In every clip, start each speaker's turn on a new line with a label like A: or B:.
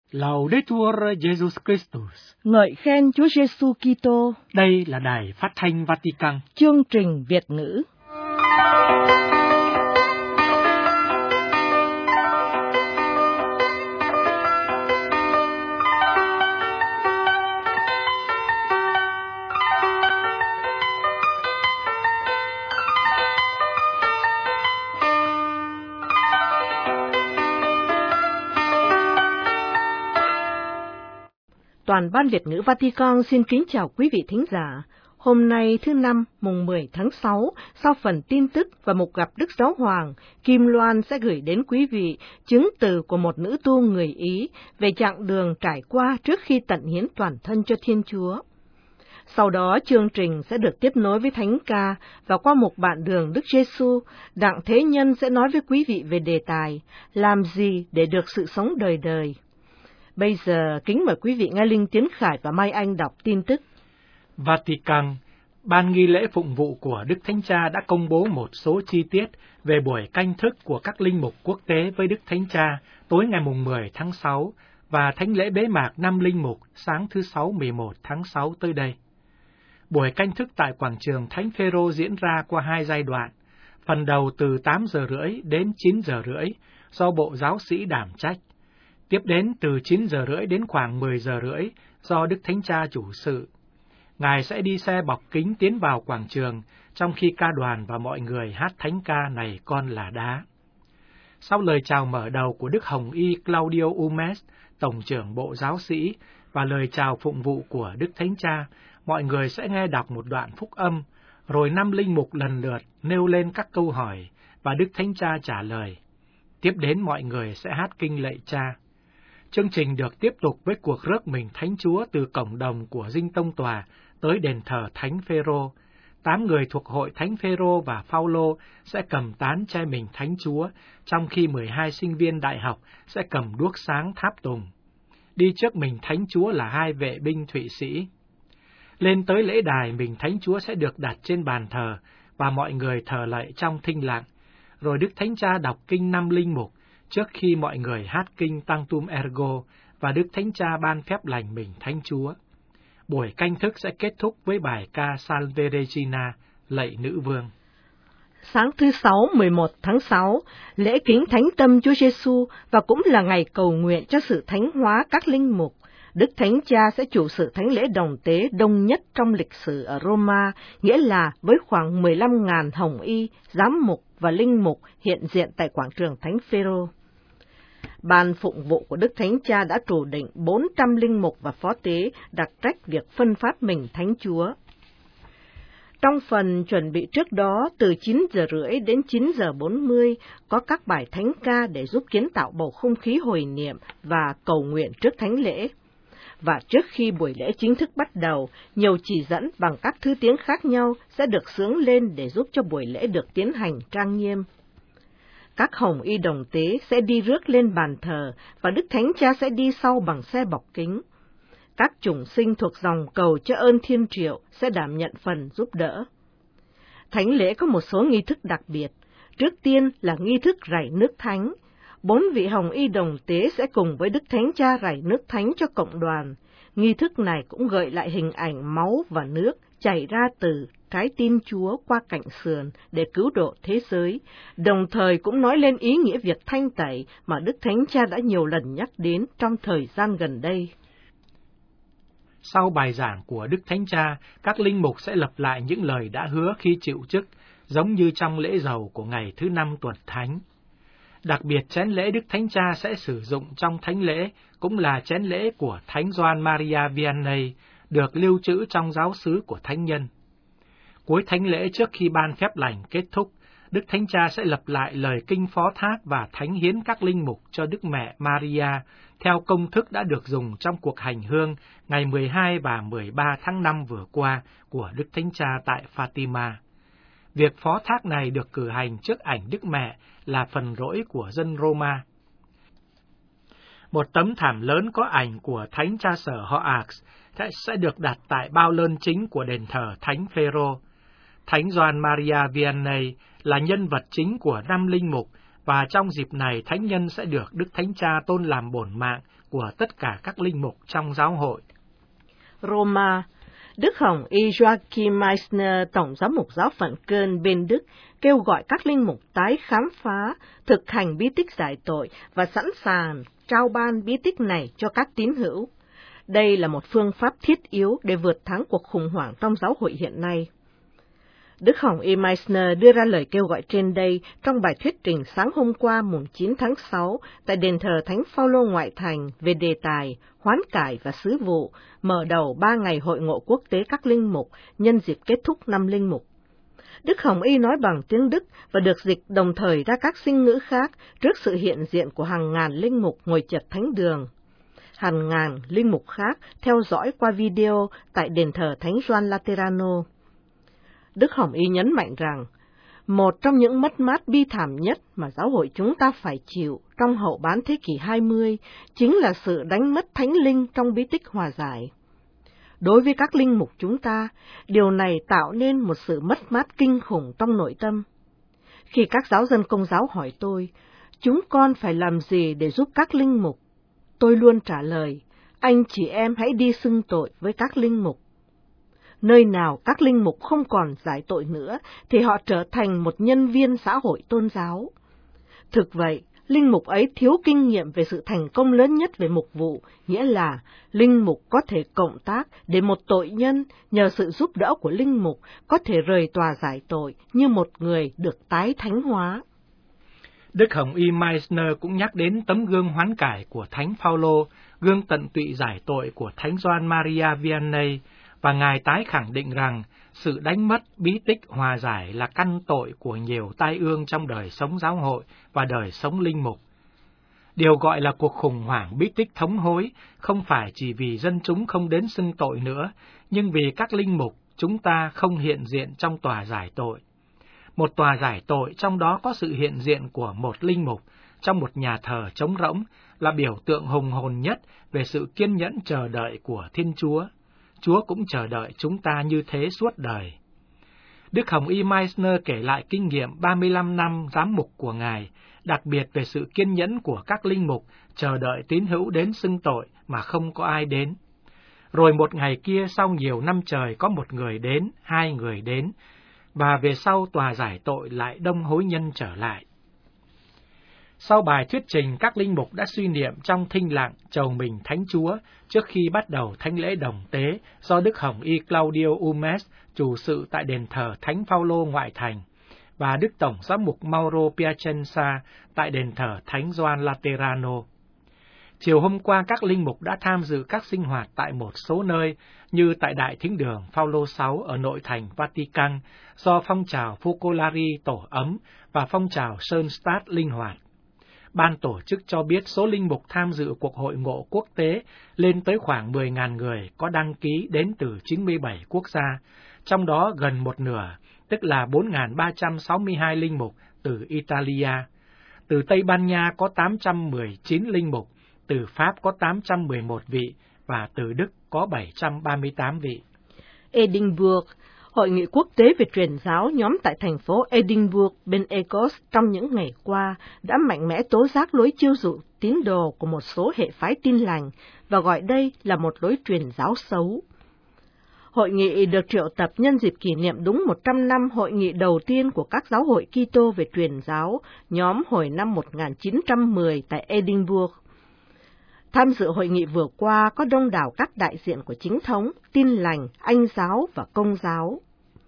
A: Laudetur Jesus Christus.
B: Ngợi khen Chúa Giêsu Kitô.
A: Đây là Đài Phát thanh Vatican.
B: Chương trình Việt ngữ. Toàn ban Việt ngữ Vatican xin kính chào quý vị thính giả. Hôm nay thứ Năm, mùng 10 tháng 6, sau phần tin tức và mục gặp Đức Giáo Hoàng, Kim Loan sẽ gửi đến quý vị chứng từ của một nữ tu người Ý về chặng đường trải qua trước khi tận hiến toàn thân cho Thiên Chúa. Sau đó, chương trình sẽ được tiếp nối với thánh ca và qua một bạn đường Đức Giêsu, Đặng Thế Nhân sẽ nói với quý vị về đề tài làm gì để được sự sống đời đời. Bây giờ, kính mời quý vị nghe Linh Tiến Khải và Mai Anh đọc tin tức.
A: Vatican, Ban nghi lễ phụng vụ của Đức Thánh Cha đã công bố một số chi tiết về buổi canh thức của các linh mục quốc tế với Đức Thánh Cha tối ngày mùng 10 tháng 6 và thánh lễ bế mạc năm linh mục sáng thứ Sáu 11 tháng 6 tới đây. Buổi canh thức tại quảng trường Thánh Phêrô diễn ra qua hai giai đoạn, phần đầu từ 8 giờ rưỡi đến 9 giờ rưỡi do Bộ Giáo sĩ đảm trách. Tiếp đến từ 9 giờ rưỡi đến khoảng 10 giờ rưỡi do Đức Thánh Cha chủ sự. Ngài sẽ đi xe bọc kính tiến vào quảng trường, trong khi ca đoàn và mọi người hát thánh ca Này Con Là Đá. Sau lời chào mở đầu của Đức Hồng Y Claudio Umes, Tổng trưởng Bộ Giáo sĩ, và lời chào phụng vụ của Đức Thánh Cha, mọi người sẽ nghe đọc một đoạn phúc âm, rồi 5 linh mục lần lượt nêu lên các câu hỏi, và Đức Thánh Cha trả lời. Tiếp đến mọi người sẽ hát kinh lạy Cha. Chương trình được tiếp tục với cuộc rước mình Thánh Chúa từ cổng đồng của Dinh Tông Tòa tới đền thờ Thánh Phêrô. 8 người thuộc hội Thánh Phêrô và Phaolô sẽ cầm tán che mình Thánh Chúa, trong khi 12 sinh viên đại học sẽ cầm đuốc sáng tháp tùng. Đi trước mình Thánh Chúa là 2 vệ binh Thụy Sĩ. Lên tới lễ đài, mình Thánh Chúa sẽ được đặt trên bàn thờ và mọi người thờ lạy trong thinh lặng. Rồi Đức Thánh Cha đọc kinh 5 linh mục trước khi mọi người hát kinh Sanctum Ergo và Đức Thánh Cha ban phép lành mình Thánh Chúa. Buổi canh thức sẽ kết thúc với bài ca Salve Regina, lạy nữ vương.
B: Sáng thứ Sáu 11 tháng 6, lễ kính Thánh Tâm Chúa Giêsu và cũng là ngày cầu nguyện cho sự thánh hóa các linh mục. Đức Thánh Cha sẽ chủ sự thánh lễ đồng tế đông nhất trong lịch sử ở Roma, nghĩa là với khoảng 15.000 hồng y, giám mục và linh mục hiện diện tại quảng trường Thánh Phêrô. Ban phụng vụ của Đức Thánh Cha đã trù định 400 linh mục và phó tế đặc trách việc phân phát mình Thánh Chúa. Trong phần chuẩn bị trước đó, từ 9 giờ rưỡi đến 9 giờ 40, có các bài thánh ca để giúp kiến tạo bầu không khí hồi niệm và cầu nguyện trước thánh lễ. Và trước khi buổi lễ chính thức bắt đầu, nhiều chỉ dẫn bằng các thứ tiếng khác nhau sẽ được xướng lên để giúp cho buổi lễ được tiến hành trang nghiêm. Các hồng y đồng tế sẽ đi rước lên bàn thờ và Đức Thánh Cha sẽ đi sau bằng xe bọc kính. Các chủng sinh thuộc dòng cầu cho ơn thiên triệu sẽ đảm nhận phần giúp đỡ. Thánh lễ có một số nghi thức đặc biệt. Trước tiên là nghi thức rải nước thánh. 4 vị hồng y đồng tế sẽ cùng với Đức Thánh Cha rải nước thánh cho cộng đoàn. Nghi thức này cũng gợi lại hình ảnh máu và nước chảy ra từ trái tim Chúa qua cạnh sườn để cứu độ thế giới, đồng thời cũng nói lên ý nghĩa việc thanh tẩy mà Đức Thánh Cha đã nhiều lần nhắc đến trong thời gian gần đây.
A: Sau bài giảng của Đức Thánh Cha, các linh mục sẽ lặp lại những lời đã hứa khi chịu chức, giống như trong lễ dầu của ngày thứ 5 tuần Thánh. Đặc biệt, chén lễ Đức Thánh Cha sẽ sử dụng trong thánh lễ cũng là chén lễ của Thánh Gioan Maria Vianney, được lưu trữ trong giáo xứ của thánh nhân. Cuối thánh lễ trước khi ban phép lành kết thúc, Đức Thánh Cha sẽ lặp lại lời kinh phó thác và thánh hiến các linh mục cho Đức Mẹ Maria, theo công thức đã được dùng trong cuộc hành hương ngày 12 và 13 tháng 5 vừa qua của Đức Thánh Cha tại Fatima. Việc phó thác này được cử hành trước ảnh Đức Mẹ là phần rỗi của dân Roma. Một tấm thảm lớn có ảnh của Thánh Cha Sở họ Ars sẽ được đặt tại bao lơn chính của đền thờ Thánh Phêrô. Thánh Gioan Maria Vianney là nhân vật chính của 5 linh mục và trong dịp này thánh nhân sẽ được Đức Thánh Cha tôn làm bổn mạng của tất cả các linh mục trong giáo hội.
B: Roma, Đức Hồng Y Joachim Meissner, Tổng giám mục giáo phận Köln bên Đức, kêu gọi các linh mục tái khám phá, thực hành bí tích giải tội và sẵn sàng trao ban bí tích này cho các tín hữu. Đây là một phương pháp thiết yếu để vượt thắng cuộc khủng hoảng trong giáo hội hiện nay. Đức Hồng Y Meissner đưa ra lời kêu gọi trên đây trong bài thuyết trình sáng hôm qua mùng 9 tháng 6 tại đền thờ Thánh Phaolô ngoại thành về đề tài hoán cải và sứ vụ, mở đầu 3 ngày hội ngộ quốc tế các linh mục nhân dịp kết thúc năm linh mục. Đức Hồng Y nói bằng tiếng Đức và được dịch đồng thời ra các sinh ngữ khác trước sự hiện diện của hàng ngàn linh mục ngồi chật thánh đường. Hàng ngàn linh mục khác theo dõi qua video tại đền thờ Thánh Gioan Laterano. Đức Hồng Y nhấn mạnh rằng, một trong những mất mát bi thảm nhất mà giáo hội chúng ta phải chịu trong hậu bán thế kỷ 20 chính là sự đánh mất thánh linh trong bí tích hòa giải. Đối với các linh mục chúng ta, điều này tạo nên một sự mất mát kinh khủng trong nội tâm. Khi các giáo dân Công giáo hỏi tôi, chúng con phải làm gì để giúp các linh mục? Tôi luôn trả lời, anh chị em hãy đi xưng tội với các linh mục. Nơi nào các linh mục không còn giải tội nữa, thì họ trở thành một nhân viên xã hội tôn giáo. Thực vậy, linh mục ấy thiếu kinh nghiệm về sự thành công lớn nhất về mục vụ, nghĩa là linh mục có thể cộng tác để một tội nhân, nhờ sự giúp đỡ của linh mục, có thể rời tòa giải tội như một người được tái thánh hóa.
A: Đức Hồng Y Meissner cũng nhắc đến tấm gương hoán cải của Thánh Phaolô, gương tận tụy giải tội của Thánh Gioan Maria Vianney, và Ngài tái khẳng định rằng sự đánh mất bí tích hòa giải là căn tội của nhiều tai ương trong đời sống giáo hội và đời sống linh mục. Điều gọi là cuộc khủng hoảng bí tích thống hối không phải chỉ vì dân chúng không đến xưng tội nữa, nhưng vì các linh mục chúng ta không hiện diện trong tòa giải tội. Một tòa giải tội trong đó có sự hiện diện của một linh mục trong một nhà thờ trống rỗng là biểu tượng hùng hồn nhất về sự kiên nhẫn chờ đợi của Thiên Chúa. Chúa cũng chờ đợi chúng ta như thế suốt đời. Đức Hồng Y Meissner kể lại kinh nghiệm 35 năm giám mục của Ngài, đặc biệt về sự kiên nhẫn của các linh mục chờ đợi tín hữu đến xưng tội mà không có ai đến. Rồi một ngày kia sau nhiều năm trời có một người đến, 2 người đến, và về sau tòa giải tội lại đông hối nhân trở lại. Sau bài thuyết trình, các linh mục đã suy niệm trong thinh lặng chầu mình Thánh Chúa trước khi bắt đầu thánh lễ đồng tế do Đức Hồng Y Claudio Umes chủ sự tại đền thờ Thánh Phaolô ngoại thành và Đức Tổng giám mục Mauro Piacenza tại đền thờ Thánh Gioan Laterano. Chiều hôm qua, các linh mục đã tham dự các sinh hoạt tại một số nơi như tại Đại Thính đường Phaolô VI ở nội thành Vatican do phong trào Focolari tổ ấm và phong trào Schoenstatt linh hoạt. Ban tổ chức cho biết số linh mục tham dự cuộc hội ngộ quốc tế lên tới khoảng 10.000 người có đăng ký đến từ 97 quốc gia, trong đó gần một nửa, tức là 4.362 linh mục từ Italia. Từ Tây Ban Nha có 819 linh mục, từ Pháp có 811 vị và từ Đức có 738 vị.
B: Edinburgh, Hội nghị quốc tế về truyền giáo nhóm tại thành phố Edinburgh bên Écosse trong những ngày qua đã mạnh mẽ tố giác lối chiêu dụ tín đồ của một số hệ phái Tin lành và gọi đây là một lối truyền giáo xấu. Hội nghị được triệu tập nhân dịp kỷ niệm đúng 100 năm hội nghị đầu tiên của các giáo hội Kitô về truyền giáo, nhóm hồi năm 1910 tại Edinburgh. Tham dự hội nghị vừa qua có đông đảo các đại diện của chính thống, Tin lành, Anh giáo và Công giáo.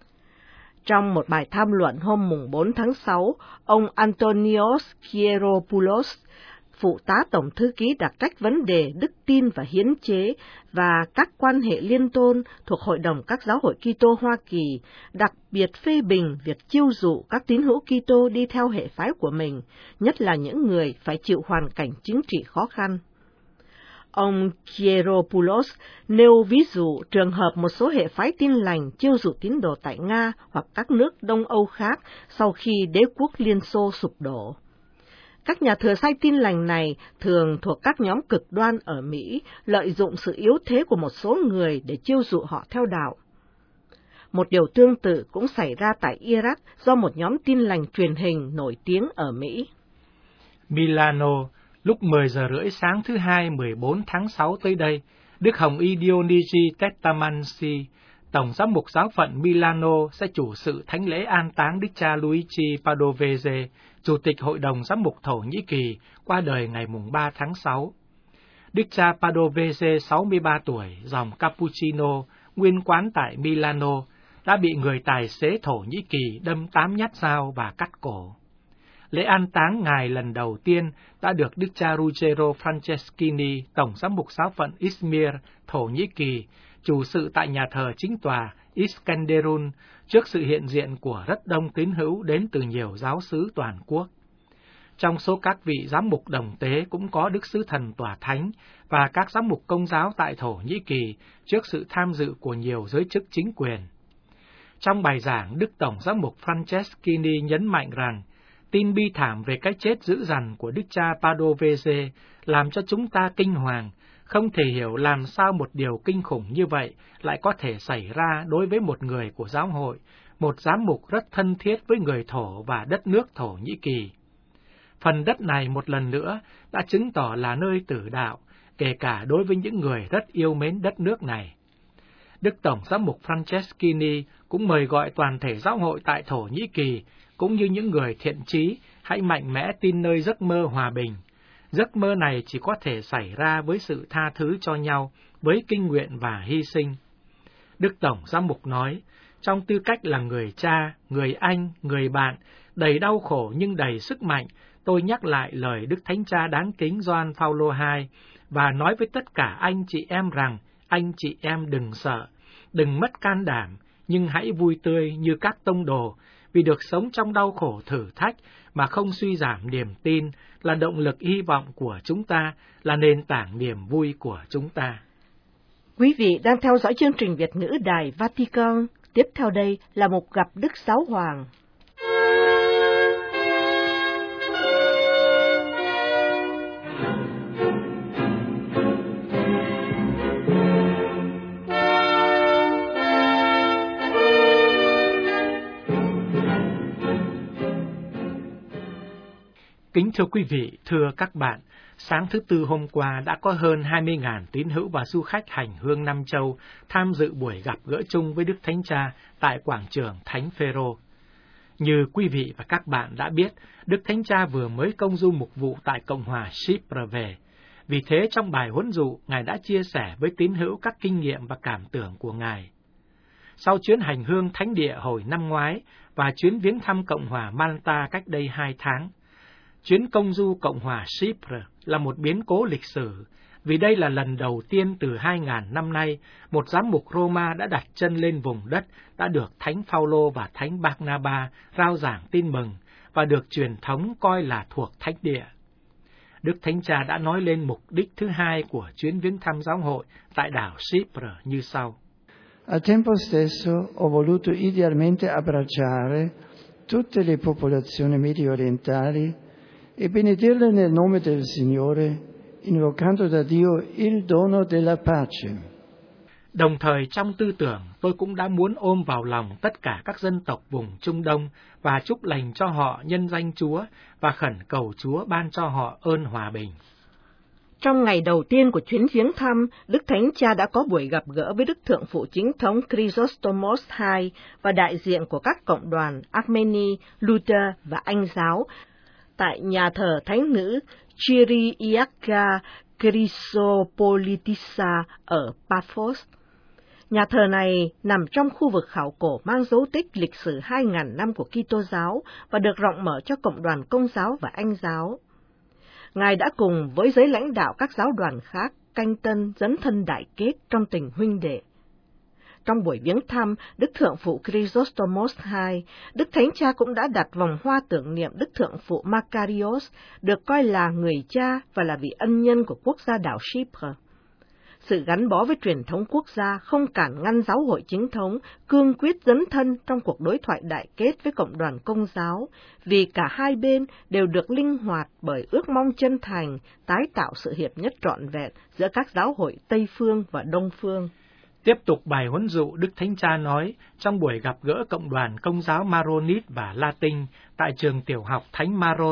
B: Trong một bài tham luận hôm mùng 4 tháng 6, ông Antonios Kieropoulos, phụ tá tổng thư ký đặc trách vấn đề đức tin và hiến chế và các quan hệ liên tôn thuộc Hội đồng các giáo hội Kitô Hoa Kỳ, đặc biệt phê bình việc chiêu dụ các tín hữu Kitô đi theo hệ phái của mình, nhất là những người phải chịu hoàn cảnh chính trị khó khăn. Ông Kieropoulos nêu ví dụ trường hợp một số hệ phái Tin lành chiêu dụ tín đồ tại Nga hoặc các nước Đông Âu khác sau khi đế quốc Liên Xô sụp đổ. Các nhà thừa sai Tin lành này thường thuộc các nhóm cực đoan ở Mỹ, lợi dụng sự yếu thế của một số người để chiêu dụ họ theo đạo. Một điều tương tự cũng xảy ra tại Iraq do một nhóm Tin lành truyền hình nổi tiếng ở Mỹ.
A: Milano, lúc 10 giờ rưỡi sáng thứ Hai 14 tháng 6 tới đây, Đức Hồng Y Dionigi Tettamansi, Tổng giám mục giáo phận Milano sẽ chủ sự thánh lễ an táng Đức cha Luigi Padovese, Chủ tịch Hội đồng Giám mục Thổ Nhĩ Kỳ, qua đời ngày 3 tháng 6. Đức cha Padovese, 63 tuổi, dòng Cappuccino, nguyên quán tại Milano, đã bị người tài xế Thổ Nhĩ Kỳ đâm 8 nhát dao và cắt cổ. Lễ an táng ngài lần đầu tiên đã được Đức cha Ruggero Franceschini, Tổng giám mục giáo phận Izmir, Thổ Nhĩ Kỳ, chủ sự tại nhà thờ chính tòa Iskenderun, trước sự hiện diện của rất đông tín hữu đến từ nhiều giáo xứ toàn quốc. Trong số các vị giám mục đồng tế cũng có Đức Sứ Thần Tòa Thánh và các giám mục Công giáo tại Thổ Nhĩ Kỳ, trước sự tham dự của nhiều giới chức chính quyền. Trong bài giảng, Đức Tổng giám mục Franceschini nhấn mạnh rằng, tin bi thảm về cái chết dữ dằn của Đức cha Padovese làm cho chúng ta kinh hoàng, không thể hiểu làm sao một điều kinh khủng như vậy lại có thể xảy ra đối với một người của giáo hội, một giám mục rất thân thiết với người Thổ và đất nước Thổ Nhĩ Kỳ. Phần đất này một lần nữa đã chứng tỏ là nơi tử đạo, kể cả đối với những người rất yêu mến đất nước này. Đức Tổng giám mục Franceschini cũng mời gọi toàn thể giáo hội tại Thổ Nhĩ Kỳ, cũng như những người thiện chí, hãy mạnh mẽ tin nơi giấc mơ hòa bình. Giấc mơ này chỉ có thể xảy ra với sự tha thứ cho nhau, với kinh nguyện và hy sinh. Đức Tổng giám mục nói, trong tư cách là người cha, người anh, người bạn, đầy đau khổ nhưng đầy sức mạnh, tôi nhắc lại lời Đức Thánh Cha đáng kính Gioan Phaolô II và nói với tất cả anh chị em rằng, anh chị em đừng sợ, đừng mất can đảm, nhưng hãy vui tươi như các tông đồ, vì được sống trong đau khổ thử thách mà không suy giảm niềm tin là động lực hy vọng của chúng ta, là nền tảng niềm vui của chúng ta.
B: Quý vị đang theo dõi chương trình Việt ngữ Đài Vatican. Tiếp theo đây là một gặp Đức Giáo Hoàng.
A: Kính thưa quý vị, thưa các bạn, sáng thứ Tư hôm qua đã có hơn 20.000 tín hữu và du khách hành hương Nam Châu tham dự buổi gặp gỡ chung với Đức Thánh Cha tại quảng trường Thánh Phêrô. Như quý vị và các bạn đã biết, Đức Thánh Cha vừa mới công du mục vụ tại Cộng hòa Chypre về. Vì thế, trong bài huấn dụ, Ngài đã chia sẻ với tín hữu các kinh nghiệm và cảm tưởng của Ngài. Sau chuyến hành hương thánh địa hồi năm ngoái và chuyến viếng thăm Cộng hòa Malta cách đây 2 tháng, chuyến công du Cộng hòa Chypre là một biến cố lịch sử, vì đây là lần đầu tiên từ 2.000 năm nay, một giám mục Roma đã đặt chân lên vùng đất đã được Thánh Phaolô và Thánh Barnaba rao giảng tin mừng và được truyền thống coi là thuộc thánh địa. Đức Thánh Cha đã nói lên mục đích thứ hai của chuyến viếng thăm giáo hội tại đảo Chypre như sau.
C: Al tempo stesso ho voluto idealmente abbracciare tutte le popolazioni medio-orientali e benedirle nel nome del Signore, invocando da Dio il dono della pace.
A: Đồng thời trong tư tưởng, tôi cũng đã muốn ôm vào lòng tất cả các dân tộc vùng Trung Đông và chúc lành cho họ nhân danh Chúa và khẩn cầu Chúa ban cho họ ơn hòa bình.
B: Trong ngày đầu tiên của chuyến viếng thăm, Đức Thánh Cha đã có buổi gặp gỡ với Đức Thượng phụ Chính thống Chrysostomos II và đại diện của các cộng đoàn Armeni, Luther và Anh giáo tại nhà thờ Thánh nữ Kyriakia Chrysopolitissa ở Paphos. Nhà thờ này nằm trong khu vực khảo cổ mang dấu tích lịch sử 2.000 năm của Kitô giáo và được rộng mở cho cộng đoàn Công giáo và Anh giáo. Ngài đã cùng với giới lãnh đạo các giáo đoàn khác canh tân dấn thân đại kết trong tình huynh đệ. Trong buổi viếng thăm Đức Thượng phụ Chrysostomos II, Đức Thánh Cha cũng đã đặt vòng hoa tưởng niệm Đức Thượng phụ Makarios, được coi là người cha và là vị ân nhân của quốc gia đảo Chypre. Sự gắn bó với truyền thống quốc gia không cản ngăn giáo hội chính thống cương quyết dấn thân trong cuộc đối thoại đại kết với cộng đoàn Công giáo, vì cả hai bên đều được linh hoạt bởi ước mong chân thành tái tạo sự hiệp nhất trọn vẹn giữa các giáo hội Tây Phương và Đông Phương.
A: Tiếp tục bài huấn dụ, Đức Thánh Cha nói, trong buổi gặp gỡ cộng đoàn Công giáo Maronit và Latin tại trường tiểu học Thánh Maron,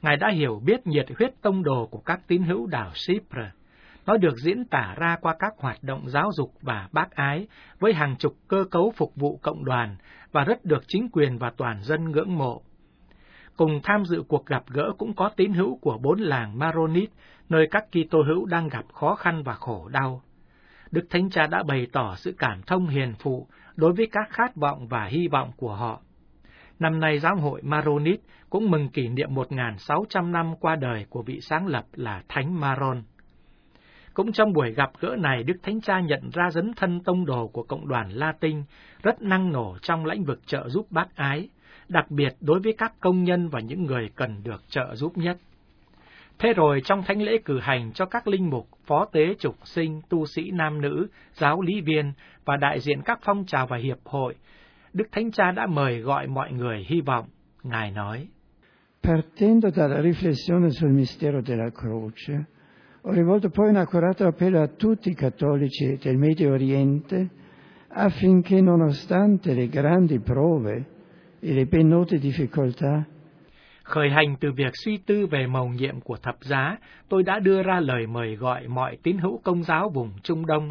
A: Ngài đã hiểu biết nhiệt huyết tông đồ của các tín hữu đảo Chypre. Nó được diễn tả ra qua các hoạt động giáo dục và bác ái với hàng chục cơ cấu phục vụ cộng đoàn và rất được chính quyền và toàn dân ngưỡng mộ. Cùng tham dự cuộc gặp gỡ cũng có tín hữu của 4 làng Maronit, nơi các Kitô hữu đang gặp khó khăn và khổ đau. Đức Thánh Cha đã bày tỏ sự cảm thông hiền phụ đối với các khát vọng và hy vọng của họ. Năm nay giáo hội Maronit cũng mừng kỷ niệm 1.600 năm qua đời của vị sáng lập là Thánh Maron. Cũng trong buổi gặp gỡ này, Đức Thánh Cha nhận ra dấn thân tông đồ của cộng đoàn Latin rất năng nổ trong lĩnh vực trợ giúp bác ái, đặc biệt đối với các công nhân và những người cần được trợ giúp nhất. Thế rồi trong thánh lễ cử hành cho các linh mục, phó tế trục sinh, tu sĩ nam nữ, giáo lý viên và đại diện các phong trào và hiệp hội, Đức Thánh Cha đã mời gọi mọi người hy vọng. Ngài nói:
C: Partendo dalla riflessione sul mistero della croce, ho rivolto poi un accurato appello a tutti i cattolici del Medio Oriente affinché nonostante le grandi prove e le ben note difficoltà.
A: Khởi hành từ việc suy tư về mầu nhiệm của thập giá, tôi đã đưa ra lời mời gọi mọi tín hữu Công giáo vùng Trung Đông,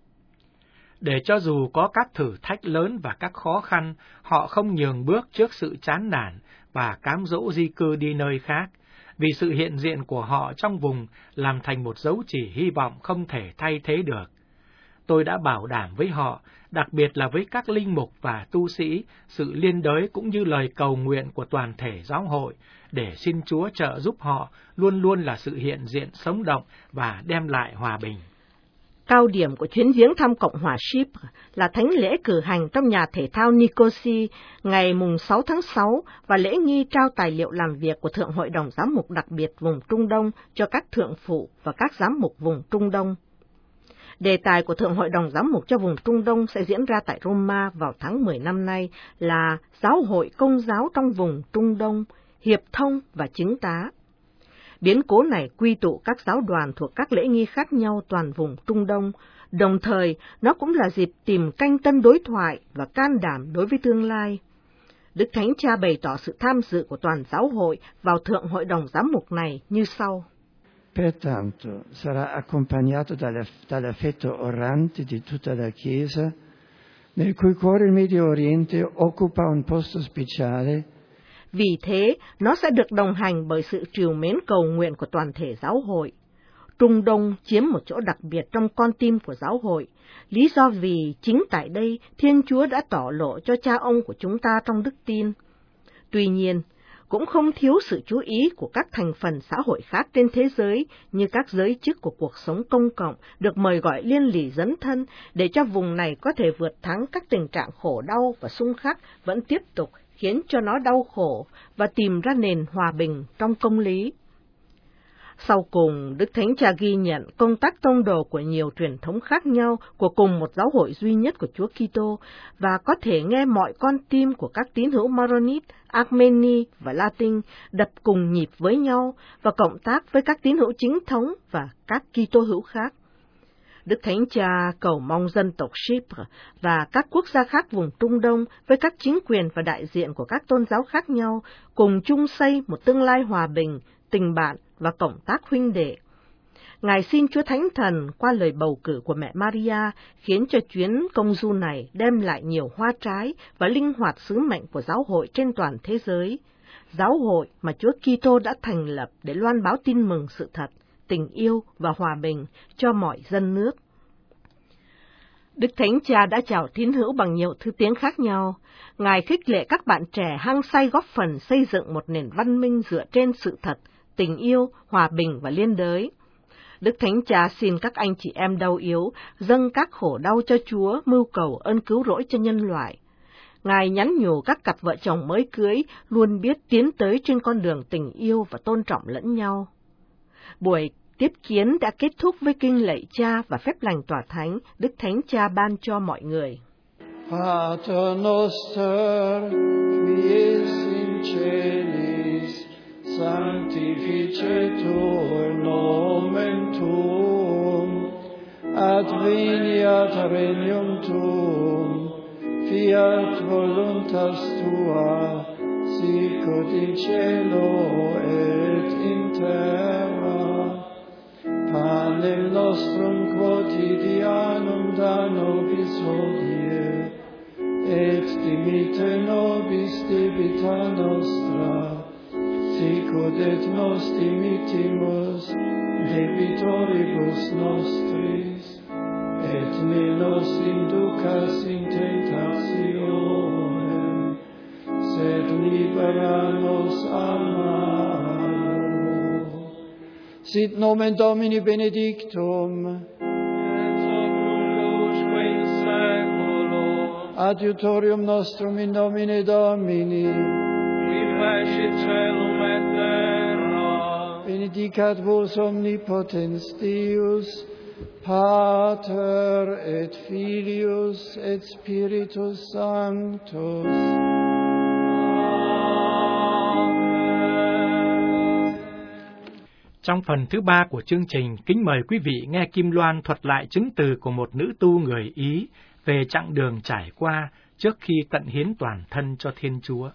A: để cho dù có các thử thách lớn và các khó khăn, họ không nhường bước trước sự chán nản và cám dỗ di cư đi nơi khác, vì sự hiện diện của họ trong vùng làm thành một dấu chỉ hy vọng không thể thay thế được. Tôi đã bảo đảm với họ, đặc biệt là với các linh mục và tu sĩ, sự liên đới cũng như lời cầu nguyện của toàn thể giáo hội, để xin Chúa trợ giúp họ luôn luôn là sự hiện diện sống động và đem lại hòa bình.
B: Cao điểm của chuyến viếng thăm Cộng hòa Chypre là thánh lễ cử hành trong nhà thể thao Nicosie ngày 6 tháng 6 và lễ nghi trao tài liệu làm việc của Thượng Hội đồng Giám mục đặc biệt vùng Trung Đông cho các thượng phụ và các giám mục vùng Trung Đông. Đề tài của Thượng Hội đồng Giám mục cho vùng Trung Đông sẽ diễn ra tại Roma vào tháng 10 năm nay là Giáo hội Công giáo trong vùng Trung Đông, hiệp thông và chứng tá. Biến cố này quy tụ các giáo đoàn thuộc các lễ nghi khác nhau toàn vùng Trung Đông, đồng thời nó cũng là dịp tìm canh tân đối thoại và can đảm đối với tương lai. Đức Thánh Cha bày tỏ sự tham dự của toàn giáo hội vào Thượng Hội đồng Giám mục này như sau.
C: Pertanto sarà accompagnato dall'affetto orante di tutta la Chiesa, nel cui cuore il Medio Oriente occupa un posto speciale.
B: Vì thế, nó sẽ được đồng hành bởi sự trìu mến cầu nguyện của toàn thể giáo hội. Trung Đông chiếm một chỗ đặc biệt trong con tim của giáo hội, lý do vì chính tại đây Thiên Chúa đã tỏ lộ cho cha ông của chúng ta trong đức tin. Tuy nhiên, cũng không thiếu sự chú ý của các thành phần xã hội khác trên thế giới như các giới chức của cuộc sống công cộng được mời gọi liên lỉ dấn thân để cho vùng này có thể vượt thắng các tình trạng khổ đau và xung khắc vẫn tiếp tục khiến cho nó đau khổ và tìm ra nền hòa bình trong công lý. Sau cùng, Đức Thánh Cha ghi nhận công tác tông đồ của nhiều truyền thống khác nhau của cùng một giáo hội duy nhất của Chúa Kitô và có thể nghe mọi con tim của các tín hữu Maronit, Armeni và Latin đập cùng nhịp với nhau và cộng tác với các tín hữu chính thống và các Kitô hữu khác. Đức Thánh Cha cầu mong dân tộc Chypre và các quốc gia khác vùng Trung Đông với các chính quyền và đại diện của các tôn giáo khác nhau cùng chung xây một tương lai hòa bình, tình bạn và cộng tác huynh đệ. Ngài xin Chúa Thánh Thần qua lời bầu cử của mẹ Maria khiến cho chuyến công du này đem lại nhiều hoa trái và linh hoạt sứ mệnh của giáo hội trên toàn thế giới. Giáo hội mà Chúa Kitô đã thành lập để loan báo tin mừng sự thật, tình yêu và hòa bình cho mọi dân nước. Đức Thánh Cha đã chào tín hữu bằng nhiều thứ tiếng khác nhau. Ngài khích lệ các bạn trẻ hăng say góp phần xây dựng một nền văn minh dựa trên sự thật, tình yêu, hòa bình và liên đới. Đức Thánh Cha xin các anh chị em đau yếu dâng các khổ đau cho Chúa, mưu cầu ơn cứu rỗi cho nhân loại. Ngài nhắn nhủ các cặp vợ chồng mới cưới luôn biết tiến tới trên con đường tình yêu và tôn trọng lẫn nhau. Buổi tiếp kiến đã kết thúc với kinh lạy Cha và phép lành tỏa thánh Đức Thánh Cha ban cho mọi người.
C: Pater noster, qui es in celis, sanctificetur nomen tuum, adveniat regnum tuum, fiat voluntas tua, sicut in cielo et in terra. Panem nostrum quotidianum da nobis hodie, et dimitte nobis debita nostra, sicut et nos dimittimus debitoribus nostris, et ne nos inducas in tentationem, sed libera nos a malo. Sit nomen Domini benedictum,
D: et hoc nunc usque in saeculo,
C: adiutorium nostrum in nomine Domini,
D: qui fecit caelum et terra,
C: benedicat vos omnipotens Deus, Pater et Filius et Spiritus Sanctus.
A: Trong phần thứ 3 của chương trình, kính mời quý vị nghe Kim Loan thuật lại chứng từ của một nữ tu người Ý về chặng đường trải qua trước khi tận hiến toàn thân cho Thiên Chúa.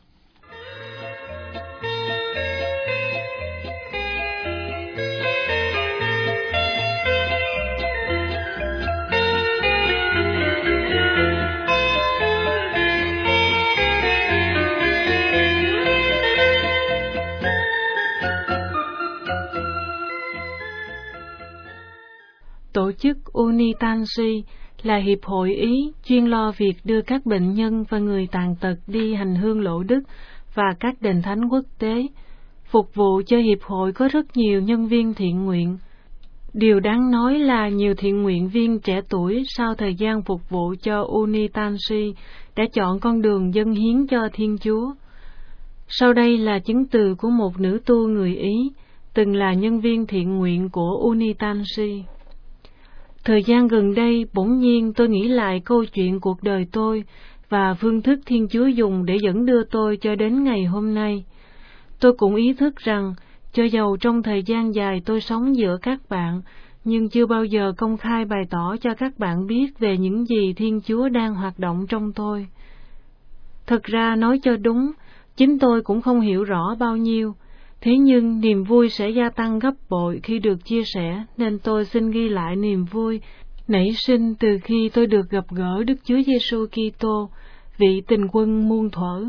E: Tổ chức Unitansi là hiệp hội Ý chuyên lo việc đưa các bệnh nhân và người tàn tật đi hành hương lộ đức và các đền thánh quốc tế. Phục vụ cho hiệp hội có rất nhiều nhân viên thiện nguyện. Điều đáng nói là nhiều thiện nguyện viên trẻ tuổi sau thời gian phục vụ cho Unitansi đã chọn con đường dâng hiến cho Thiên Chúa. Sau đây là chứng từ của một nữ tu người Ý, từng là nhân viên thiện nguyện của Unitansi. Thời gian gần đây, bỗng nhiên tôi nghĩ lại câu chuyện cuộc đời tôi và phương thức Thiên Chúa dùng để dẫn đưa tôi cho đến ngày hôm nay. Tôi cũng ý thức rằng, cho dầu trong thời gian dài tôi sống giữa các bạn, nhưng chưa bao giờ công khai bày tỏ cho các bạn biết về những gì Thiên Chúa đang hoạt động trong tôi. Thật ra nói cho đúng, chính tôi cũng không hiểu rõ bao nhiêu. Thế nhưng niềm vui sẽ gia tăng gấp bội khi được chia sẻ, nên tôi xin ghi lại niềm vui nảy sinh từ khi tôi được gặp gỡ Đức Chúa Giêsu Kitô, vị Tình Quân muôn thuở.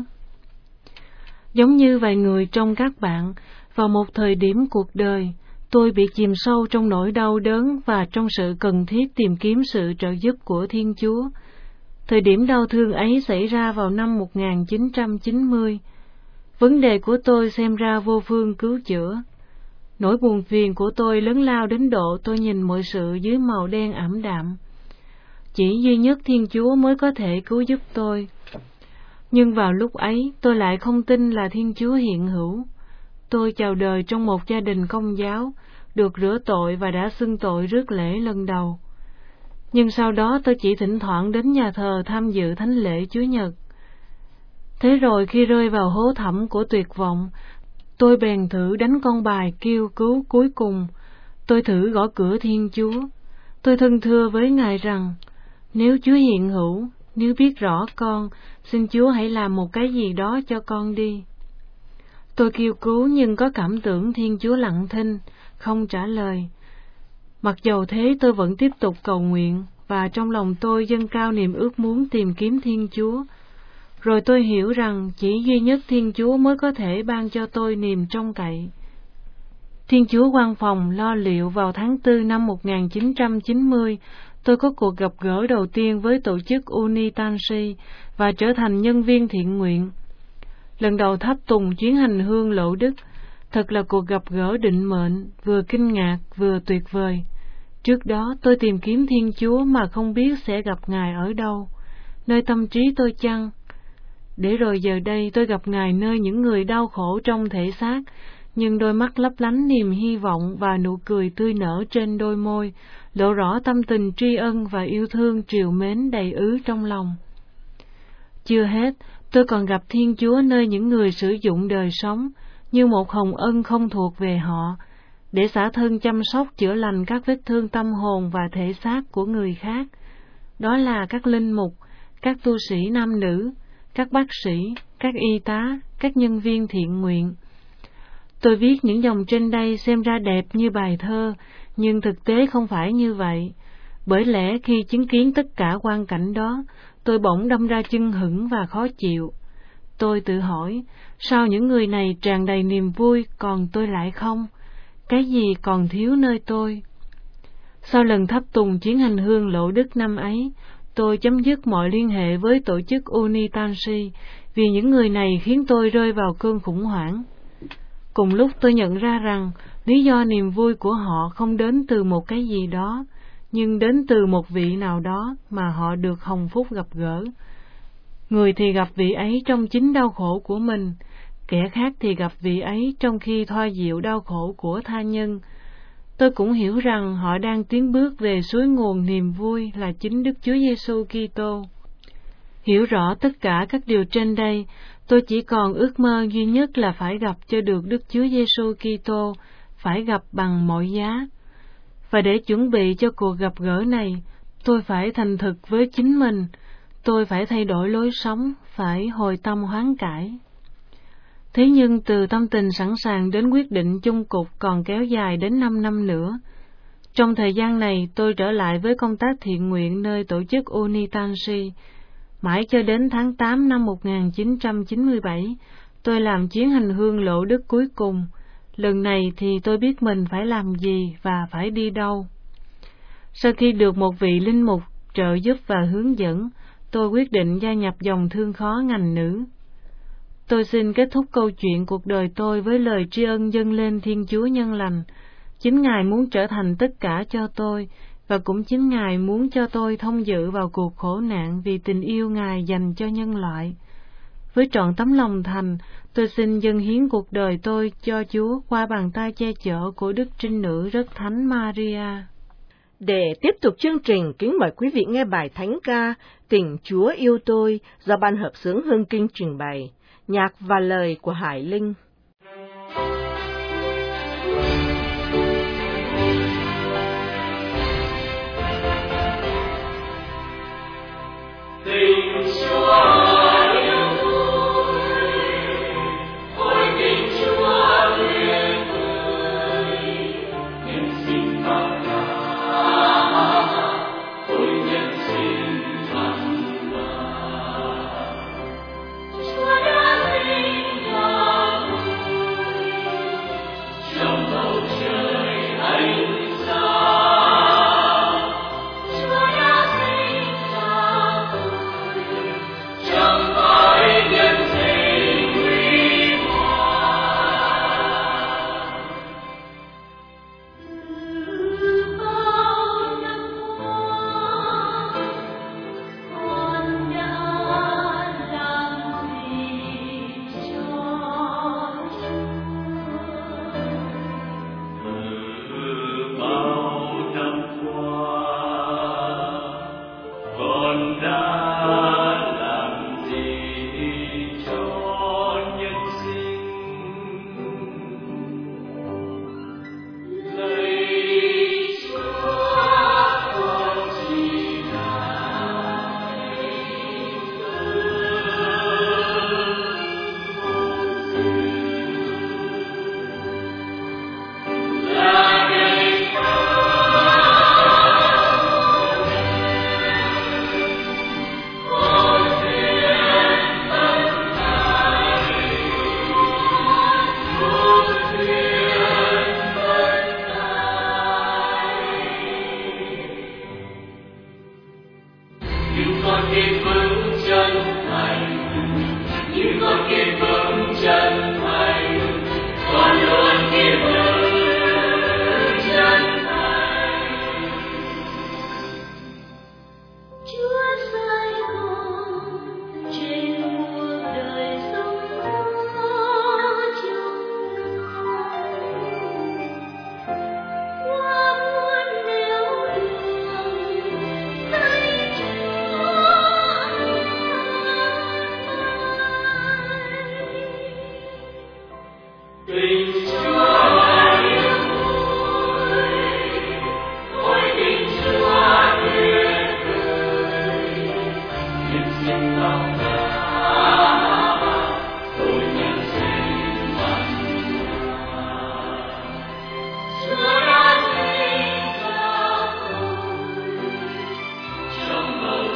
E: Giống như vài người trong các bạn, vào một thời điểm cuộc đời, tôi bị chìm sâu trong nỗi đau đớn và trong sự cần thiết tìm kiếm sự trợ giúp của Thiên Chúa. Thời điểm đau thương ấy xảy ra vào năm 1990. Vấn đề của tôi xem ra vô phương cứu chữa. Nỗi buồn phiền của tôi lớn lao đến độ tôi nhìn mọi sự dưới màu đen ảm đạm. Chỉ duy nhất Thiên Chúa mới có thể cứu giúp tôi. Nhưng vào lúc ấy, tôi lại không tin là Thiên Chúa hiện hữu. Tôi chào đời trong một gia đình Công giáo, được rửa tội và đã xưng tội rước lễ lần đầu. Nhưng sau đó tôi chỉ thỉnh thoảng đến nhà thờ tham dự thánh lễ Chúa Nhật. Thế rồi khi rơi vào hố thẳm của tuyệt vọng, tôi bèn thử đánh con bài kêu cứu cuối cùng. Tôi thử gõ cửa Thiên Chúa. Tôi thân thưa với Ngài rằng, nếu Chúa hiện hữu, nếu biết rõ con, xin Chúa hãy làm một cái gì đó cho con đi. Tôi kêu cứu nhưng có cảm tưởng Thiên Chúa lặng thinh, không trả lời. Mặc dầu thế tôi vẫn tiếp tục cầu nguyện, và trong lòng tôi dâng cao niềm ước muốn tìm kiếm Thiên Chúa. Rồi tôi hiểu rằng chỉ duy nhất Thiên Chúa mới có thể ban cho tôi niềm trông cậy. Thiên Chúa quan phòng lo liệu vào tháng 4 năm 1990, tôi có cuộc gặp gỡ đầu tiên với tổ chức Unitansi và trở thành nhân viên thiện nguyện. Lần đầu tháp tùng chuyến hành hương lộ đức, thật là cuộc gặp gỡ định mệnh, vừa kinh ngạc vừa tuyệt vời. Trước đó tôi tìm kiếm Thiên Chúa mà không biết sẽ gặp Ngài ở đâu, nơi tâm trí tôi chăng? Để rồi giờ đây tôi gặp Ngài nơi những người đau khổ trong thể xác, nhưng đôi mắt lấp lánh niềm hy vọng và nụ cười tươi nở trên đôi môi, lộ rõ tâm tình tri ân và yêu thương trìu mến đầy ứ trong lòng. Chưa hết, tôi còn gặp Thiên Chúa nơi những người sử dụng đời sống như một hồng ân không thuộc về họ, để xả thân chăm sóc chữa lành các vết thương tâm hồn và thể xác của người khác. Đó là các linh mục, các tu sĩ nam nữ, các bác sĩ, các y tá, các nhân viên thiện nguyện. Tôi viết những dòng trên đây xem ra đẹp như bài thơ, nhưng thực tế không phải như vậy. Bởi lẽ khi chứng kiến tất cả quang cảnh đó, tôi bỗng đâm ra chưng hửng và khó chịu. Tôi tự hỏi, sao những người này tràn đầy niềm vui, còn tôi lại không? Cái gì còn thiếu nơi tôi? Sau lần thắp tùng chuyến hành hương Lộ Đức năm ấy, tôi chấm dứt mọi liên hệ với tổ chức Unitansi, vì những người này khiến tôi rơi vào cơn khủng hoảng. Cùng lúc tôi nhận ra rằng, lý do niềm vui của họ không đến từ một cái gì đó, nhưng đến từ một vị nào đó mà họ được hồng phúc gặp gỡ. Người thì gặp vị ấy trong chính đau khổ của mình, kẻ khác thì gặp vị ấy trong khi thoa dịu đau khổ của tha nhân. Tôi cũng hiểu rằng họ đang tiến bước về suối nguồn niềm vui là chính Đức Chúa Giêsu Kitô. Hiểu rõ tất cả các điều trên đây, tôi chỉ còn ước mơ duy nhất là phải gặp cho được Đức Chúa Giêsu Kitô, phải gặp bằng mọi giá. Và để chuẩn bị cho cuộc gặp gỡ này, tôi phải thành thực với chính mình, tôi phải thay đổi lối sống, phải hồi tâm hoán cải. Thế nhưng từ tâm tình sẵn sàng đến quyết định chung cục còn kéo dài đến 5 năm nữa. Trong thời gian này, tôi trở lại với công tác thiện nguyện nơi tổ chức Unitansi. Mãi cho đến tháng 8 năm 1997, tôi làm chuyến hành hương Lộ Đức cuối cùng. Lần này thì tôi biết mình phải làm gì và phải đi đâu. Sau khi được một vị linh mục trợ giúp và hướng dẫn, tôi quyết định gia nhập dòng thương khó ngành nữ. Tôi xin kết thúc câu chuyện cuộc đời tôi với lời tri ân dâng lên Thiên Chúa nhân lành. Chính Ngài muốn trở thành tất cả cho tôi, và cũng chính Ngài muốn cho tôi thông dự vào cuộc khổ nạn vì tình yêu Ngài dành cho nhân loại. Với trọn tấm lòng thành, tôi xin dâng hiến cuộc đời tôi cho Chúa qua bàn tay che chở của Đức Trinh Nữ Rất Thánh Maria.
B: Để tiếp tục chương trình, kính mời quý vị nghe bài thánh ca Tình Chúa Yêu Tôi do Ban Hợp xướng Hương Kinh trình bày, nhạc và lời của Hải Linh.
D: Tình Chúa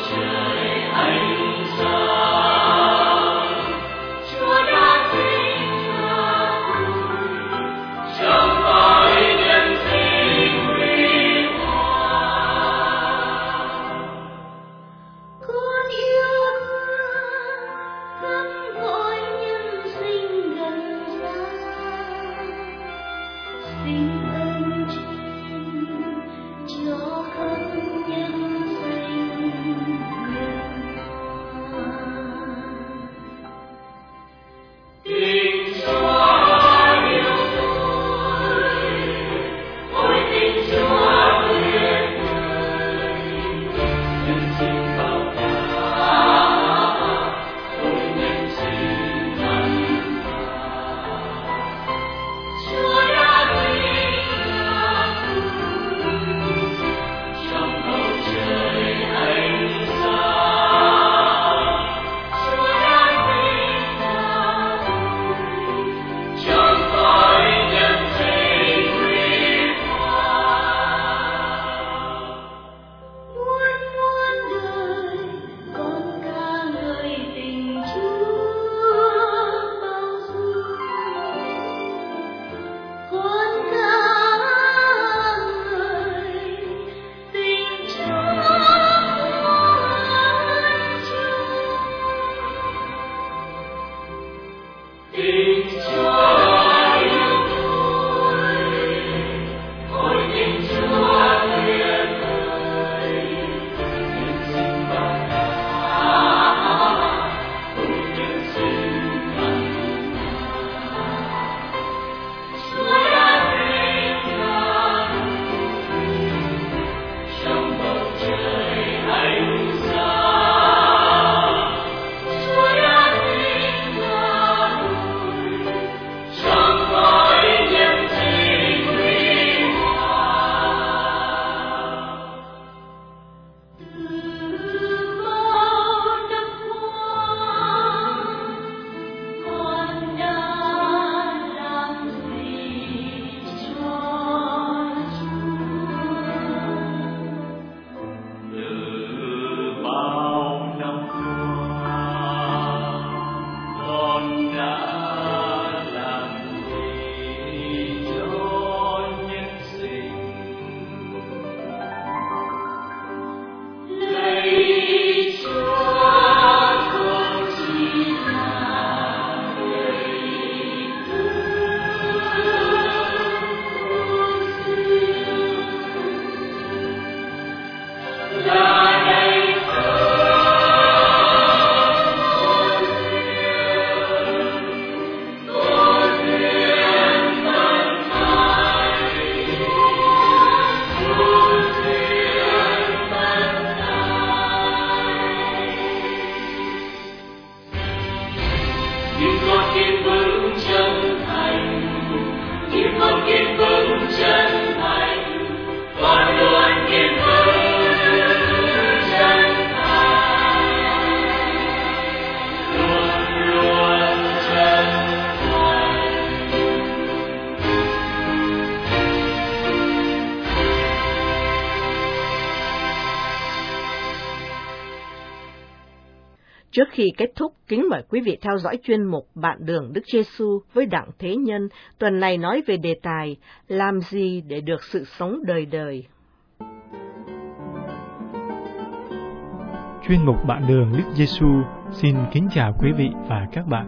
B: Trước khi kết thúc, kính mời quý vị theo dõi chuyên mục Bạn đường Đức Giêsu với Đặng Thế Nhân, tuần này nói về đề tài làm gì để được sự sống đời đời.
A: Chuyên mục Bạn đường Đức Giêsu xin kính chào quý vị và các bạn.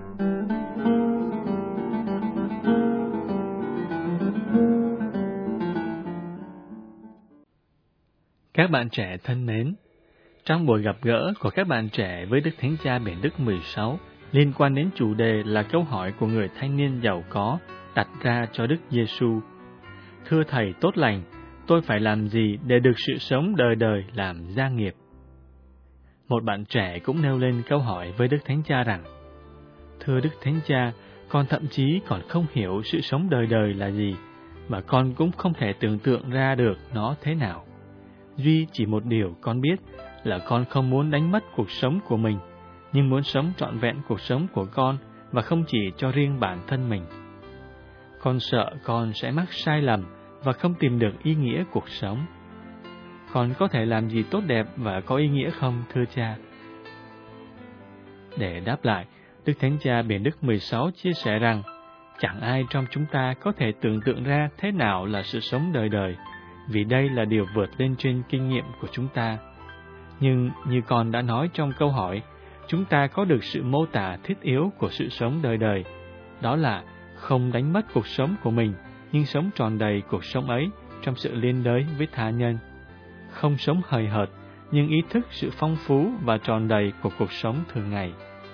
A: Các bạn trẻ thân mến, trong buổi gặp gỡ của các bạn trẻ với Đức Thánh Cha Biển Đức 16 liên quan đến chủ đề là câu hỏi của người thanh niên giàu có đặt ra cho Đức Giêsu. Thưa Thầy tốt lành, tôi phải làm gì để được sự sống đời đời làm gia nghiệp? Một bạn trẻ cũng nêu lên câu hỏi với Đức Thánh Cha rằng: Thưa Đức Thánh Cha, con thậm chí còn không hiểu sự sống đời đời là gì, và con cũng không thể tưởng tượng ra được nó thế nào. Duy chỉ một điều con biết là con không muốn đánh mất cuộc sống của mình, nhưng muốn sống trọn vẹn cuộc sống của con và không chỉ cho riêng bản thân mình. Con sợ con sẽ mắc sai lầm và không tìm được ý nghĩa cuộc sống.
F: còn có thể làm gì tốt đẹp và có ý nghĩa không, thưa cha? Để đáp lại, Đức Thánh Cha Benedict XVI chia sẻ rằng, chẳng ai trong chúng ta có thể tưởng tượng ra thế nào là sự sống đời đời, vì đây là điều vượt lên trên kinh nghiệm của chúng ta. Nhưng như con đã nói trong câu hỏi, chúng ta có được sự mô tả thiết yếu của sự sống đời đời, đó là không đánh mất cuộc sống của mình, nhưng sống tròn đầy cuộc sống ấy trong sự liên đới với tha nhân. Không sống hời hợt, nhưng ý thức sự phong phú và tròn đầy của cuộc sống thường ngày.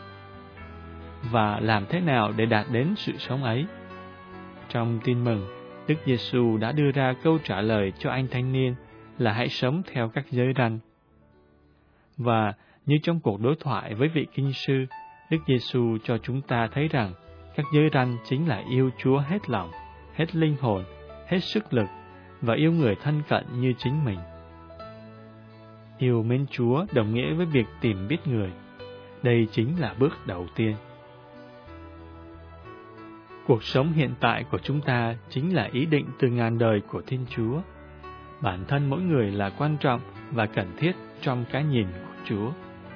F: Và làm thế nào để đạt đến sự sống ấy? Trong Tin Mừng, Đức Giêsu đã đưa ra câu trả lời cho anh thanh niên là hãy sống theo các giới răn. Và như trong cuộc đối thoại với vị kinh sư, Đức Giêsu cho chúng ta thấy rằng các giới răn chính là yêu Chúa hết lòng, hết linh hồn, hết sức lực và yêu người thân cận như chính mình. Yêu mến Chúa đồng nghĩa với việc tìm biết người. Đây chính là bước đầu tiên. Cuộc sống hiện tại của chúng ta chính là ý định từ ngàn đời của Thiên Chúa. Bản thân mỗi người là quan trọng và cần thiết trong cái nhìn của Chúa.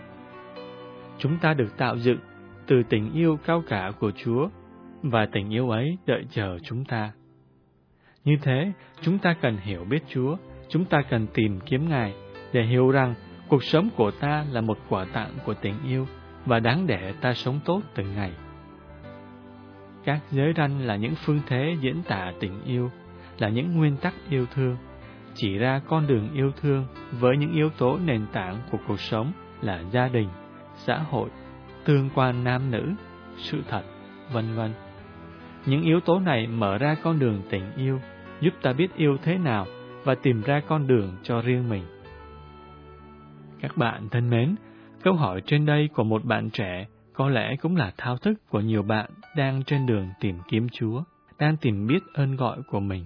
F: Chúng ta được tạo dựng từ tình yêu cao cả của Chúa, và tình yêu ấy đợi chờ chúng ta. Như thế, chúng ta cần hiểu biết Chúa, chúng ta cần tìm kiếm Ngài, để hiểu rằng cuộc sống của ta là một quà tặng của tình yêu, và đáng để ta sống tốt từng ngày. Các giới răn là những phương thế diễn tả tình yêu, là những nguyên tắc yêu thương, chỉ ra con đường yêu thương với những yếu tố nền tảng của cuộc sống là gia đình, xã hội, tương quan nam nữ, sự thật, vân vân. Những yếu tố này mở ra con đường tình yêu, giúp ta biết yêu thế nào và tìm ra con đường cho riêng mình. Các bạn thân mến, câu hỏi trên đây của một bạn trẻ có lẽ cũng là thao thức của nhiều bạn đang trên đường tìm kiếm Chúa, đang tìm biết ơn gọi của mình.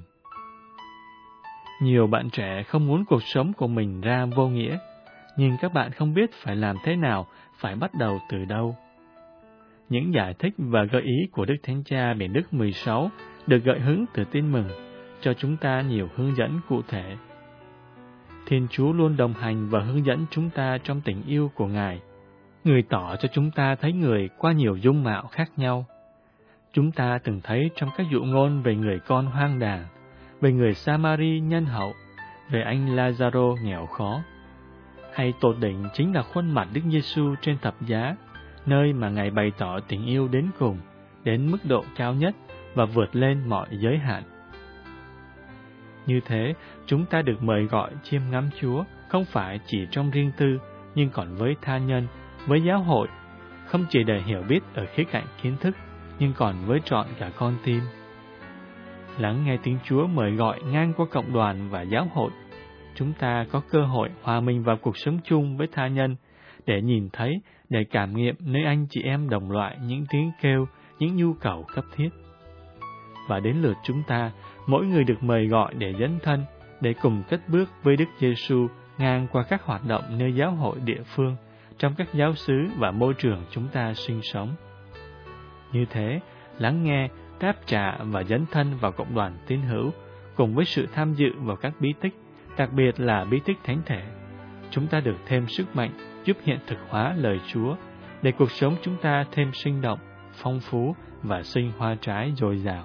F: Nhiều bạn trẻ không muốn cuộc sống của mình ra vô nghĩa, nhưng các bạn không biết phải làm thế nào, phải bắt đầu từ đâu. Những giải thích và gợi ý của Đức Thánh Cha Benedict XVI được gợi hứng từ Tin Mừng, cho chúng ta nhiều hướng dẫn cụ thể. Thiên Chúa luôn đồng hành và hướng dẫn chúng ta trong tình yêu của Ngài. Người tỏ cho chúng ta thấy người qua nhiều dung mạo khác nhau. Chúng ta từng thấy trong các dụ ngôn về người con hoang đàng, về người Samari nhân hậu, về anh Lazaro nghèo khó. Hay tột đỉnh chính là khuôn mặt Đức Giêsu trên thập giá, nơi mà Ngài bày tỏ tình yêu đến cùng, đến mức độ cao nhất và vượt lên mọi giới hạn. Như thế, chúng ta được mời gọi chiêm ngắm Chúa, không phải chỉ trong riêng tư, nhưng còn với tha nhân, với giáo hội, không chỉ để hiểu biết ở khía cạnh kiến thức, nhưng còn với trọn cả con tim. Lắng nghe tiếng Chúa mời gọi ngang qua cộng đoàn và giáo hội, chúng ta có cơ hội hòa mình vào cuộc sống chung với tha nhân, để nhìn thấy, để cảm nghiệm nơi anh chị em đồng loại những tiếng kêu, những nhu cầu cấp thiết. Và đến lượt chúng ta, mỗi người được mời gọi để dấn thân, để cùng cất bước với Đức Giêsu ngang qua các hoạt động nơi giáo hội địa phương, trong các giáo xứ và môi trường chúng ta sinh sống. Như thế, lắng nghe, đáp trả và dấn thân vào cộng đoàn tín hữu, cùng với sự tham dự vào các bí tích, đặc biệt là bí tích thánh thể, chúng ta được thêm sức mạnh giúp hiện thực hóa lời Chúa, để cuộc sống chúng ta thêm sinh động, phong phú và sinh hoa trái dồi dào.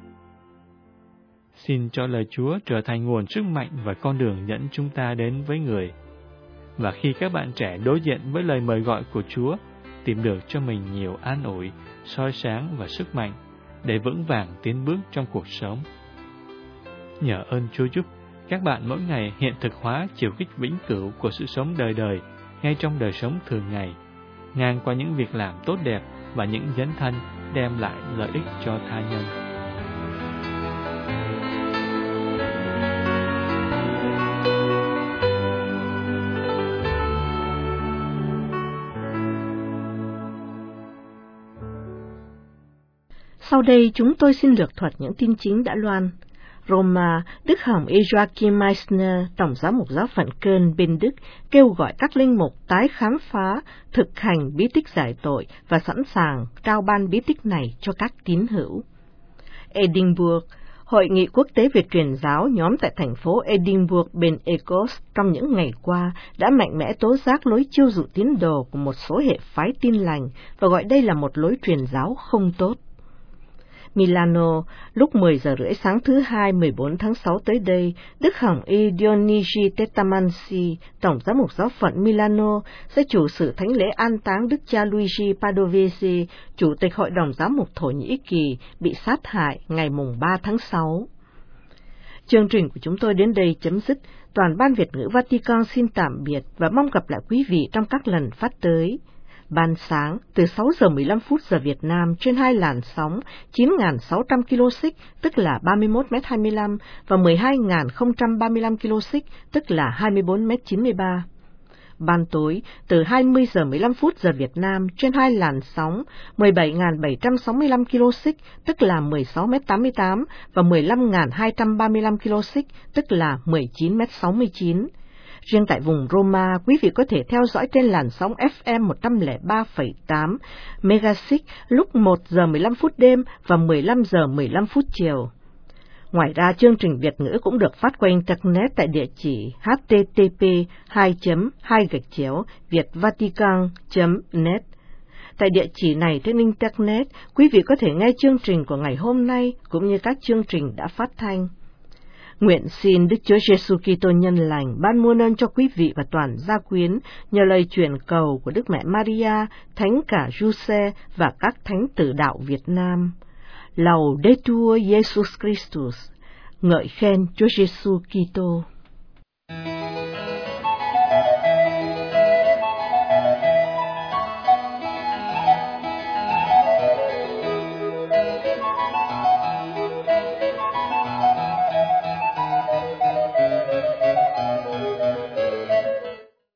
F: Xin cho lời Chúa trở thành nguồn sức mạnh và con đường dẫn chúng ta đến với người. Và khi các bạn trẻ đối diện với lời mời gọi của Chúa, tìm được cho mình nhiều an ủi, soi sáng và sức mạnh để vững vàng tiến bước trong cuộc sống. Nhờ ơn Chúa giúp các bạn mỗi ngày hiện thực hóa chiều kích vĩnh cửu của sự sống đời đời ngay trong đời sống thường ngày, ngang qua những việc làm tốt đẹp và những dấn thân đem lại lợi ích cho tha nhân.
B: Sau đây chúng tôi xin lược thuật những tin chính đã loan. Roma, Đức Hồng Joachim Meissner, Tổng giám mục giáo phận Köln bên Đức, kêu gọi các linh mục tái khám phá, thực hành bí tích giải tội và sẵn sàng trao ban bí tích này cho các tín hữu. Edinburgh, Hội nghị quốc tế về truyền giáo nhóm tại thành phố Edinburgh, bên Ecosse trong những ngày qua đã mạnh mẽ tố giác lối chiêu dụ tín đồ của một số hệ phái Tin lành và gọi đây là một lối truyền giáo không tốt. Milano, lúc 10 giờ rưỡi sáng thứ Hai 14 tháng 6 tới đây, Đức Hồng Y Dionigi Tettamansi, Tổng giám mục giáo phận Milano, sẽ chủ sự thánh lễ an táng Đức cha Luigi Padovese, Chủ tịch Hội đồng Giám mục Thổ Nhĩ Kỳ, bị sát hại ngày mùng 3 tháng 6. Chương trình của chúng tôi đến đây chấm dứt. Toàn ban Việt ngữ Vatican xin tạm biệt và mong gặp lại quý vị trong các lần phát tới. Ban sáng từ 6 giờ 15 phút giờ Việt Nam trên hai làn sóng 9.600 kHz tức là 31m25 và 12.035 kHz tức là 24m93. Ban tối từ 20 giờ 15 phút giờ Việt Nam trên hai làn sóng 17.765 kHz tức là 16m88 và 15.235 kHz tức là 19m69. Riêng tại vùng Roma, quý vị có thể theo dõi trên làn sóng FM 103,8 MHz lúc 1 giờ 15 phút đêm và 15 giờ 15 phút chiều. Ngoài ra, chương trình Việt ngữ cũng được phát qua Internet tại địa chỉ http://vietvatican.net. Tại địa chỉ này trên Internet, quý vị có thể nghe chương trình của ngày hôm nay cũng như các chương trình đã phát thanh. Nguyện xin Đức Chúa Giêsu Kitô nhân lành ban muôn ơn cho quý vị và toàn gia quyến nhờ lời truyền cầu của Đức Mẹ Maria, Thánh cả Giuse và các thánh tử đạo Việt Nam. Laudetur Jesus Christus, ngợi khen Chúa Giêsu Kitô.